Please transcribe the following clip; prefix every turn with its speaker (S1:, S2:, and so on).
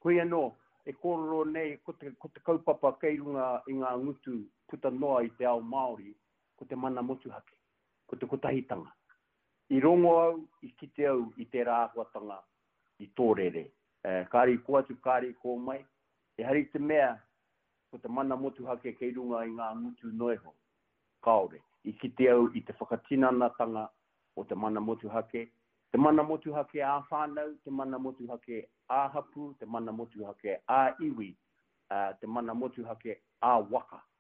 S1: Koe anō, e kororo nei, ko te kaupapa kei runga i ngā ngutu puta noa i te ao Māori, ko te mana motu hake, ko te kotahitanga. I rongo au, i kite au, i te rāhuatanga, i tōrere. Kāri ko atu, kāri ko mai, e hari te mea, ko te mana motu hake kei runga i ngā ngutu noeho, kaore. I kite au, i te whakatinanatanga o te mana motu hake, te mana motu hake a whānau, te mana motu hake a hapu, te mana motu hake a iwi, te mana motu hake a waka.